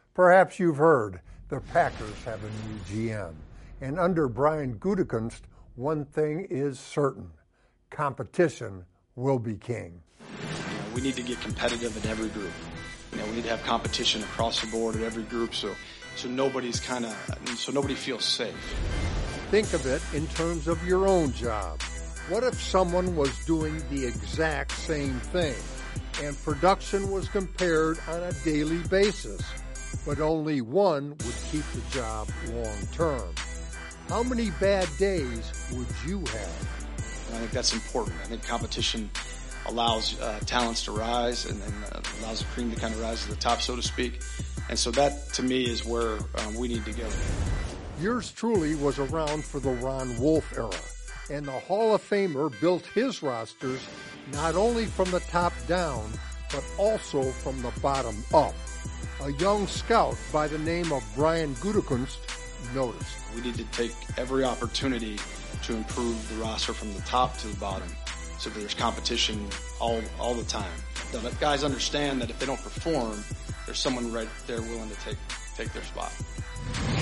Perhaps you've heard the Packers have a new GM. And under Brian Gutekunst, one thing is certain. Competition will be king. We need to get competitive in every group. We need to have competition across the board at every group so nobody feels safe. Think of it in terms of your own job. What if someone was doing the exact same thing and production was compared on a daily basis, but only one would keep the job long term? How many bad days would you have? I think that's important. I think competition allows talents to rise and allows the cream to kind of rise to the top, so to speak. And so that, to me, is where we need to go. Yours truly was around for the Ron Wolf era, and the Hall of Famer built his rosters not only from the top down, but also from the bottom up. A young scout by the name of Brian Gutekunst noticed. We need to take every opportunity to improve the roster from the top to the bottom so that there's competition all the time. The guys understand that if they don't perform, there's someone right there willing to take their spot.